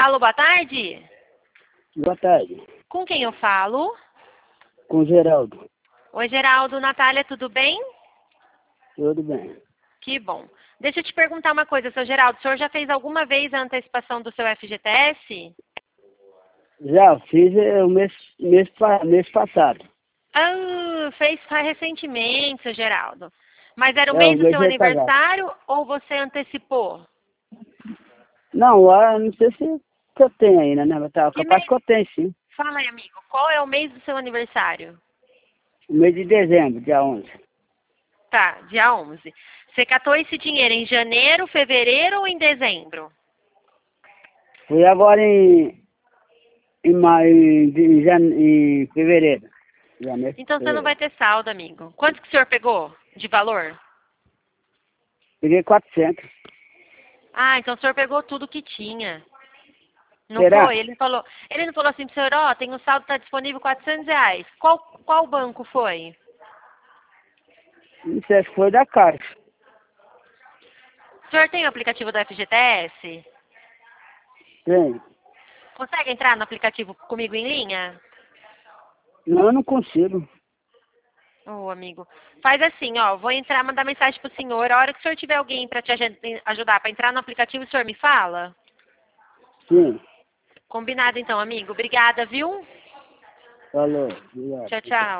Alô, boa tarde. Boa tarde. Com quem eu falo? Com o Geraldo. Oi, Geraldo. Natália, tudo bem? Tudo bem. Que bom. Deixa eu te perguntar uma coisa, seu Geraldo. O senhor já fez alguma vez a antecipação do seu FGTS? Já fiz o mês passado. Ah, fez recentemente, seu Geraldo. Mas era o É, o mês do mês seu retrasado. aniversário ou você antecipou? Não, não sei se eu tenho ainda, né? Tá, Que capaz mês? que eu tenho, sim. Fala aí, amigo. Qual é o mês do seu aniversário? O mês de dezembro, dia 11. Tá, dia 11. Você catou esse dinheiro em janeiro, fevereiro ou em dezembro? Fui agora em fevereiro. Janeiro, Então você não vai fevereiro. ter saldo, amigo. Quanto que o senhor pegou de valor? Peguei 400. Ah, então o senhor pegou tudo que tinha. Não Será? foi? Ele não falou assim pro senhor, ó, tem um saldo, tá disponível R$ 400. Qual banco foi? Isso aí foi da Caixa. O senhor tem o aplicativo da FGTS? Tem. Consegue entrar no aplicativo comigo em linha? Não, eu não consigo. Ô, amigo. Faz assim, ó, vou entrar, mandar mensagem pro senhor. A hora que o senhor tiver alguém para te ajudar para entrar no aplicativo, o senhor me fala? Sim. Combinado então, amigo. Obrigada, viu? Falou. Obrigado. Tchau, tchau.